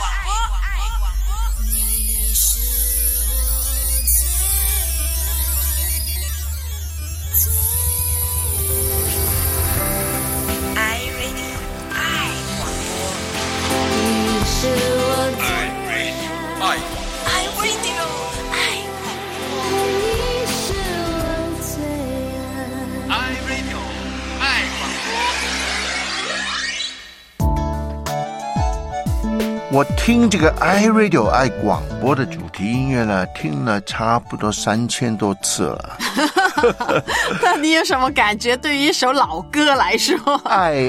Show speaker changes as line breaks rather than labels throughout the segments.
我听这个 iRadio 爱广播的主题音乐呢，听了差不多3000多次了。
那你有什么感觉？对于一首老歌来说，
爱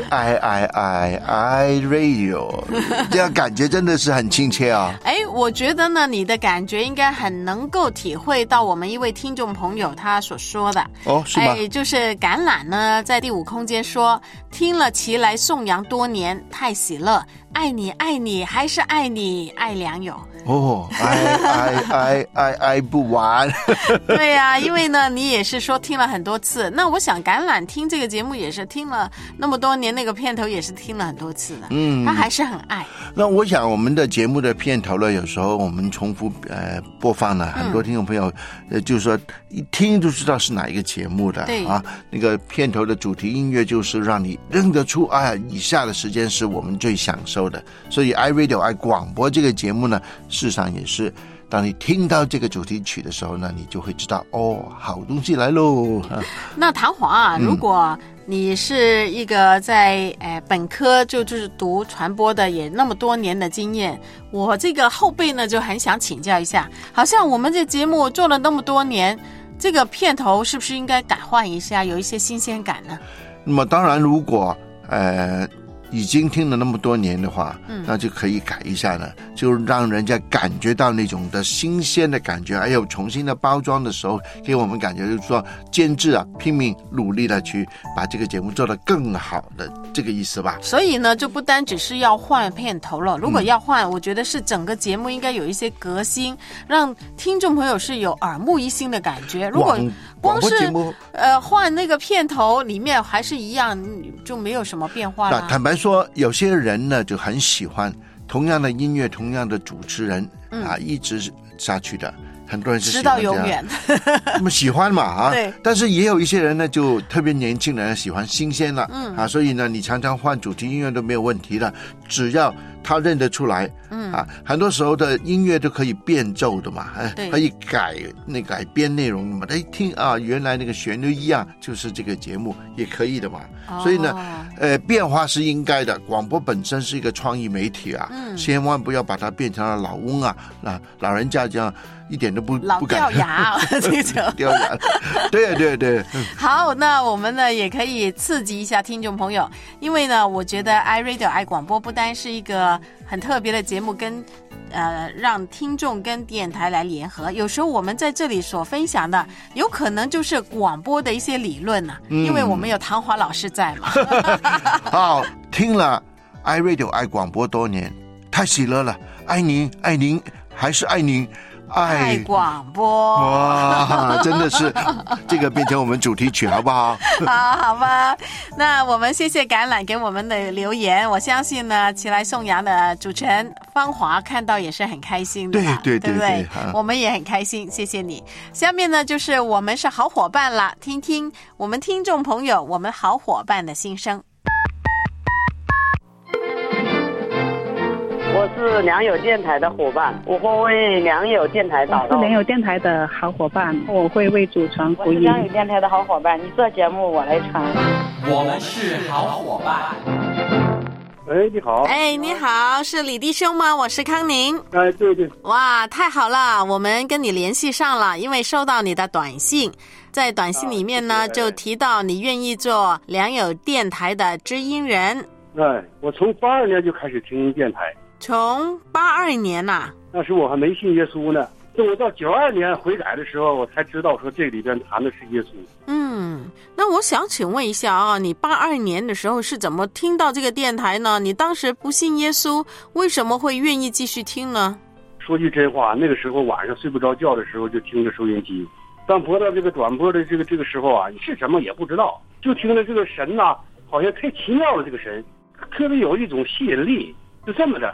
iRadio 这样感觉真的是很亲切啊。
我觉得呢，你的感觉应该很能够体会到我们一位听众朋友他所说的。
是吗？
就是橄榄呢，在第5空间说，听了齐来颂扬多年，太喜乐，爱你爱你还是爱你，爱良友。
爱不完。
对呀，因为呢，你也是说听了很多次。那我想橄榄听这个节目也是听了那么多年，那个片头也是听了很多次的。他还是很爱。
那我想我们的节目的片头呢，有时候我们重复播放呢，很多听众朋友就是说一听就知道是哪一个节目的。
对
啊，那个片头的主题音乐就是让你认得出以下的时间是我们最享受的。所以 iRadio 爱广播这个节目呢，事实上也是当你听到这个主题曲的时候呢，你就会知道好东西来喽。
那唐华如果你是一个在本科就是读传播的，也那么多年的经验，我这个后辈呢就很想请教一下，好像我们这节目做了那么多年，这个片头是不是应该改换一下，有一些新鲜感呢？
那么当然，如果已经听了那么多年的话，那就可以改一下了，就让人家感觉到那种的新鲜的感觉，还有重新的包装的时候，给我们感觉就是说监制拼命努力的去把这个节目做得更好的这个意思吧。
所以呢，就不单只是要换片头了，如果要换，我觉得是整个节目应该有一些革新，让听众朋友是有耳目一新的感觉。如果光是换那个片头里面还是一样，就没有什么变化了。
坦白说，有些人呢就很喜欢同样的音乐，同样的主持人一直下去的，很多人是喜欢这样，
直到永远。
那么喜欢嘛
对。
但是也有一些人呢，就特别年轻人喜欢新鲜了，所以呢，你常常换主题音乐都没有问题的，只要他认得出来，很多时候的音乐都可以变奏的嘛，可以改编内容嘛，他一听原来那个旋律一样，就是这个节目也可以的嘛。所以呢，变化是应该的。广播本身是一个创意媒体千万不要把它变成了老翁老人家这样一点都不敢
老掉牙这种
掉牙。对。
好，那我们呢也可以刺激一下听众朋友，因为呢，我觉得 iRadio 爱广播不单是一个很特别的节目，跟让听众跟电台来联合。有时候我们在这里所分享的，有可能就是广播的一些理论因为我们有唐华老师在嘛。
好，听了 iRadio 爱广播多年，太喜乐了，爱您还是爱您。
爱广播，
哇，真的是这个变成我们主题曲好不好？
好吧，那我们谢谢橄榄给我们的留言，我相信呢，齐来颂扬的主持人芳华看到也是很开心的，
对
不对？我们也很开心，谢谢你。下面呢，就是我们是好伙伴啦，听听我们听众朋友我们好伙伴的心声。
我是良友电台的伙伴，我会为良友电台祷告。
我是良友电台的好伙伴，我会为主传福音。
我是良友电台的好伙伴，你做节目我来传。
我们是好伙伴。
你好。
你好，是李弟兄吗？我是康宁。
对。
哇，太好了，我们跟你联系上了，因为收到你的短信，在短信里面呢，就提到你愿意做良友电台的知音人。
我从82年就开始听电台。
从82年呐，
那时我还没信耶稣呢。等我到92年悔改的时候，我才知道说这里边谈的是耶稣。
那我想请问一下你82年的时候是怎么听到这个电台呢？你当时不信耶稣，为什么会愿意继续听呢？
说句真话，那个时候晚上睡不着觉的时候就听着收音机，当播到这个转播的这个时候是什么也不知道，就听着这个神好像太奇妙了，这个神特别有一种吸引力，就这么的。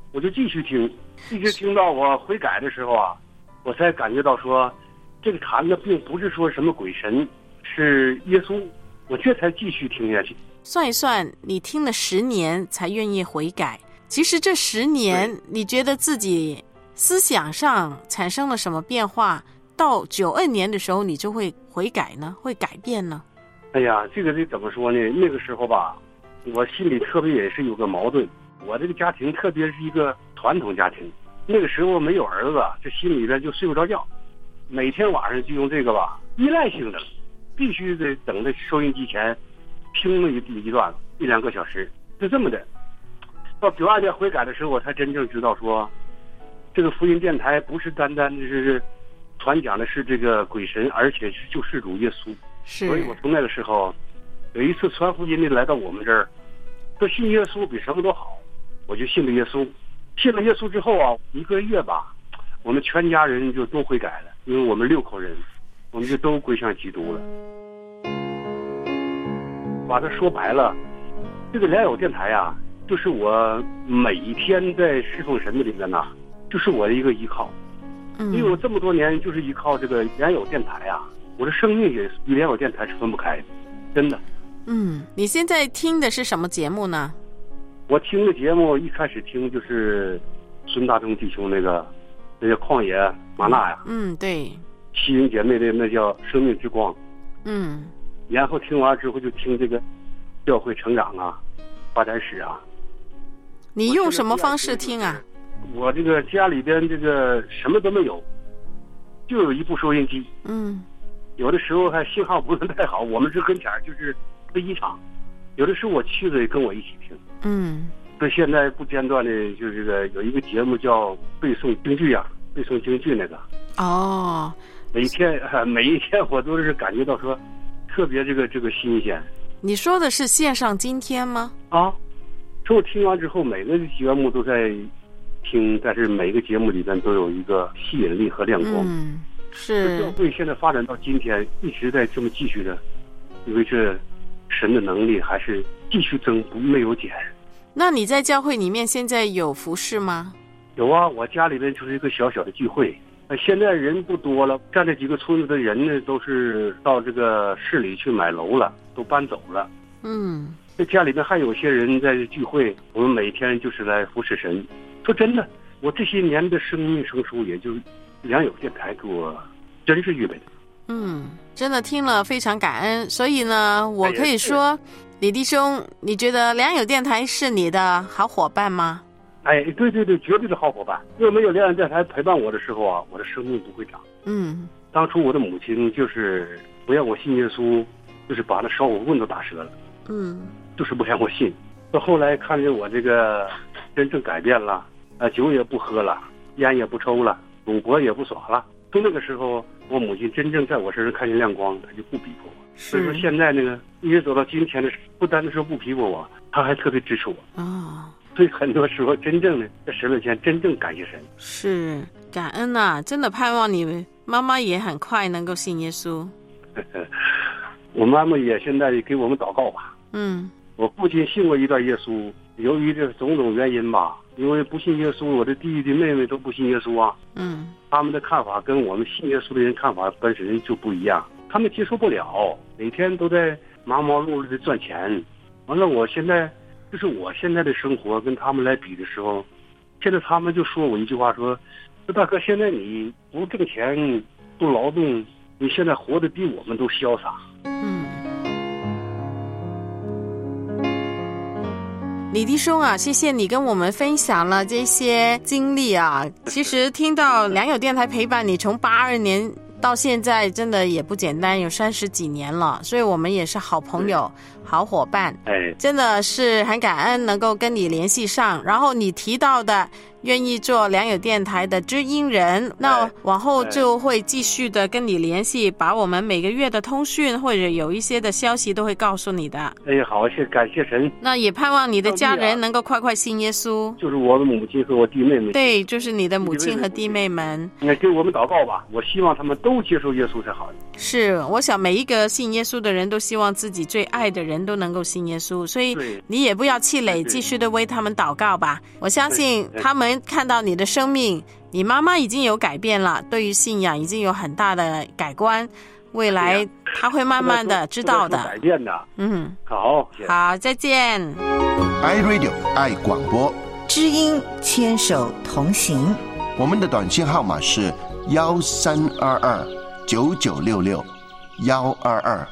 我就继续听，一直听到我悔改的时候啊，我才感觉到说，这个谈的并不是说什么鬼神，是耶稣，我这才继续听下去。
算一算，你听了10年才愿意悔改。其实这10年，你觉得自己思想上产生了什么变化？到92年的时候，你就会悔改呢？会改变呢？
哎呀，这个得怎么说呢？那个时候吧，我心里特别也是有个矛盾。我这个家庭特别是一个传统家庭，那个时候没有儿子，这心里边就睡不着觉，每天晚上就用这个吧，依赖性的，必须得等在收音机前听了一段1-2个小时，就这么的。到92年悔改的时候，我才真正知道说，这个福音电台不是单单的是传讲的是这个鬼神，而且是救世主耶稣。
是。
所以我从那个时候，有一次传福音的来到我们这儿，说信耶稣比什么都好，我就信了耶稣。信了耶稣之后啊，1个月吧，我们全家人就都悔改了，因为我们6口人，我们就都归向基督了。把它说白了，这个良友电台啊，就是我每一天在侍奉神的里面呐，就是我的一个依靠。因为我这么多年就是依靠这个良友电台啊，我的生命也与良友电台是分不开的，真的。
你现在听的是什么节目呢？
我听的节目一开始听就是孙大中弟兄那叫旷野玛纳呀，
对，
西营姐妹的那叫生命之光，然后听完之后就听这个教会成长啊，发展史啊。
你用什么方式听啊？
我这个家里边这个什么都没有，就有一部收音机，有的时候还信号不是太好，我们这跟前就是飞机场，有的时候我妻子也跟我一起听。所以现在不间断的就是这个有一个节目叫背诵京剧啊，背诵京剧那个。每一天我都是感觉到说特别这个新鲜。
你说的是线上今天吗？
所以我听完之后每个节目都在听，但是每个节目里边都有一个吸引力和亮光。
是。
教会现在发展到今天一直在这么继续着，因为这神的能力还是继续增，没有减。
那你在教会里面现在有服事吗？
有啊，我家里边就是一个小小的聚会。现在人不多了，占这几个村子的人呢，都是到这个市里去买楼了，都搬走了。这家里边还有些人在聚会，我们每天就是来服侍神。说真的，我这些年的生命生疏，也就是良友电台给我真是预备的。
真的听了非常感恩。所以呢，我可以说，李弟兄，你觉得良友电台是你的好伙伴吗？
对，绝对的好伙伴。如果没有良友电台陪伴我的时候啊，我的生命不会长。当初我的母亲就是不让我信耶稣，就是把那烧火棍都打折了。就是不让我信。到后来看见我这个真正改变了，酒也不喝了，烟也不抽了，赌博也不耍了。从那个时候，我母亲真正在我身上看见亮光，她就不逼迫我。所以说现在那个一直走到今天的，不单单是不逼迫我，她还特别支持我。所以很多时候真正的在神面前真正感谢神。
是感恩啊，真的盼望你妈妈也很快能够信耶稣。
我妈妈也现在给我们祷告吧。我父亲信过一段耶稣，由于这种种原因吧，因为不信耶稣，我的弟弟妹妹都不信耶稣啊。他们的看法跟我们信耶稣的人看法本身就不一样，他们接受不了，每天都在忙忙碌碌的赚钱。完了，我现在的生活跟他们来比的时候，现在他们就说我一句话说大哥，现在你不挣钱不劳动，你现在活得比我们都潇洒。
李弟兄啊，谢谢你跟我们分享了这些经历啊。其实听到良友电台陪伴你从82年到现在，真的也不简单，有30几年了，所以我们也是好朋友、好伙伴。真的是很感恩能够跟你联系上。然后你提到的愿意做良友电台的知音人，那往后就会继续的跟你联系，把我们每个月的通讯或者有一些的消息都会告诉你的。
好，感谢神。
那也盼望你的家人能够快快信耶稣。
就是我的母亲和我弟妹妹。
对，就是你的母亲和弟妹们。
给我们祷告吧，我希望他们都接受耶稣才好。
是，我想每一个信耶稣的人都希望自己最爱的人都能够信耶稣，所以你也不要气馁，继续的为他们祷告吧。我相信他们看到你的生命，你妈妈已经有改变了，对于信仰已经有很大的改观，未来他会慢慢的知道的。
改变的。
好，再见。
iRadio 爱广播，
知音牵手同行。
我们的短信号码是13229966，122。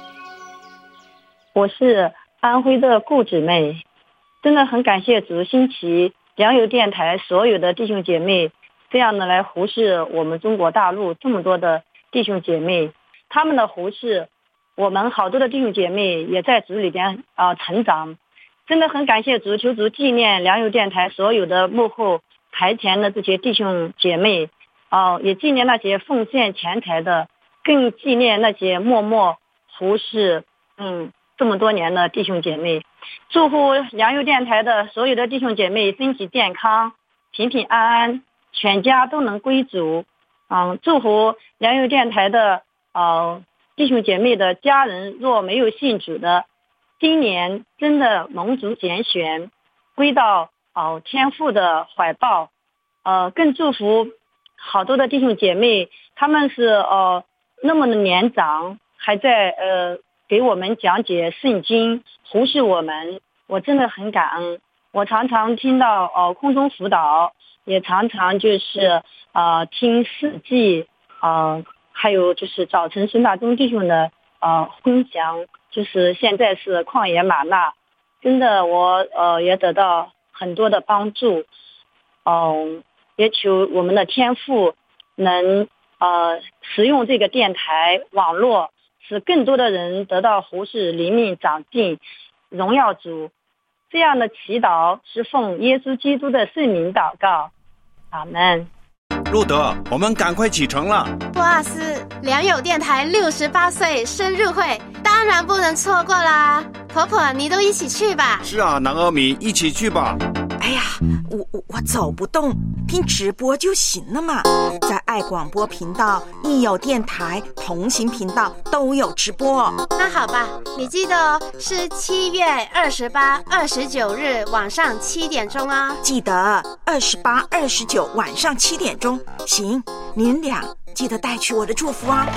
我是安徽的顾姊妹，真的很感谢主兴起良友电台所有的弟兄姐妹，这样的来服侍我们中国大陆这么多的弟兄姐妹，他们的服侍，我们好多的弟兄姐妹也在主里边成长，真的很感谢主，求主纪念良友电台所有的幕后台前的这些弟兄姐妹，也纪念那些奉献钱财的，更纪念那些默默服侍这么多年的弟兄姐妹。祝福良友电台的所有的弟兄姐妹身体健康，平平安安，全家都能归主。祝福良友电台的弟兄姐妹的家人若没有信主的，今年真的蒙主拣选，归到天父的怀抱。更祝福好多的弟兄姐妹，他们是那么的年长，还在给我们讲解圣经，服侍我们，我真的很感恩。我常常听到空中辅导，也常常就是听四季，还有就是早晨孙大中弟兄的分享，就是现在是旷野吗哪，真的我也得到很多的帮助。也求我们的天父能使用这个电台网络，使更多的人得到服侍，灵命长进，荣耀主。这样的祈祷是奉耶稣基督的圣名祷告，阿们。
路德，我们赶快启程了。
波阿斯，良友电台68岁生日会当然不能错过啦。婆婆，你都一起去吧。
是啊，南阿米，一起去吧。
哎呀，我走不动，听直播就行了嘛。在爱广播频道、益友电台、同行频道都有直播。
那好吧，你记得哦，是7月28、29日晚上7点钟哦。
记得28、29晚上7点钟。行，您俩记得带去我的祝福啊。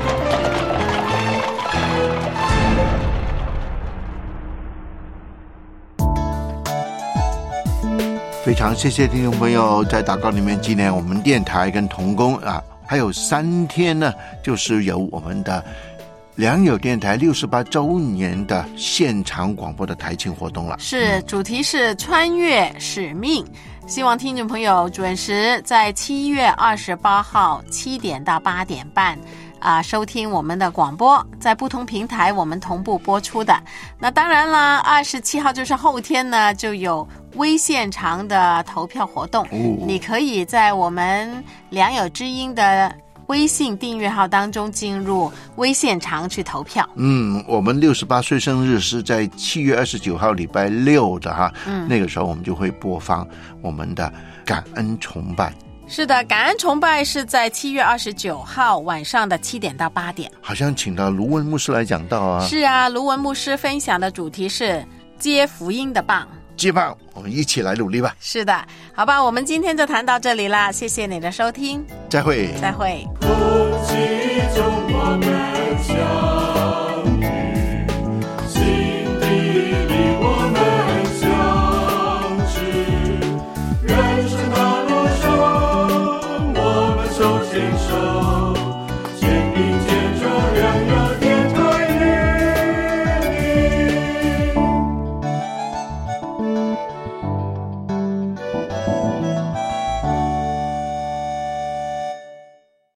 非常谢谢听众朋友在祷告里面纪念我们电台跟同工还有3天呢，就是有我们的良友电台68周年的现场广播的台庆活动了。
是，主题是穿越使命，希望听众朋友准时在7月28号7点到8点半收听我们的广播，在不同平台我们同步播出的。那当然了，27号就是后天呢，就有微现场的投票活动，你可以在我们良友之音的微信订阅号当中进入微现场去投票。
我们68岁生日是在7月29号礼拜六的那个时候我们就会播放我们的感恩崇拜。
是的，感恩崇拜是在7月29号晚上的7点到8点。
好像请到卢文牧师来讲道啊。
是啊，卢文牧师分享的主题是接福音的棒。
接棒，我们一起来努力吧。
是的，好吧，我们今天就谈到这里啦，谢谢你的收听，
再会。
再会。
空气中我们相遇，心底里我们相知，人生的路上我们手牵手。